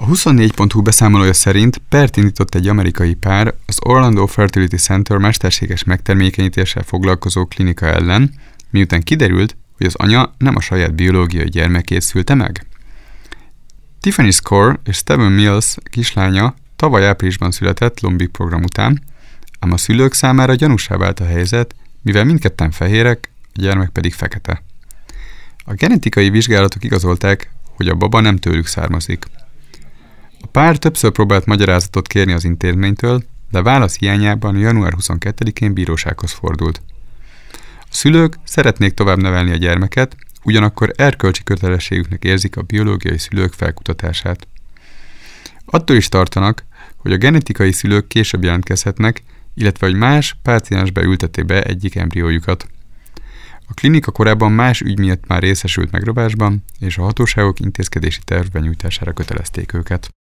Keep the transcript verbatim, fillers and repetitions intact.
huszonnégy pont hu beszámolója szerint pert indított egy amerikai pár az Orlando Fertility Center mesterséges megtermékenyítéssel foglalkozó klinika ellen, miután kiderült, hogy az anya nem a saját biológiai gyermekét szülte meg. Tiffany Score és Steven Mills kislánya tavaly áprilisban született lombik program után, ám a szülők számára gyanúsá vált a helyzet, mivel mindketten fehérek, a gyermek pedig fekete. A genetikai vizsgálatok igazolták, hogy a baba nem tőlük származik. A pár többször próbált magyarázatot kérni az intézménytől, de válasz hiányában január huszonkettedikén bírósághoz fordult. A szülők szeretnék tovább nevelni a gyermeket, ugyanakkor erkölcsi kötelességüknek érzik a biológiai szülők felkutatását. Attól is tartanak, hogy a genetikai szülők később jelentkezhetnek, illetve hogy más páciens beülteti be egyik embriójukat. A klinika korábban más ügy miatt már részesült megrabásban, és a hatóságok intézkedési terv benyújtására kötelezték őket.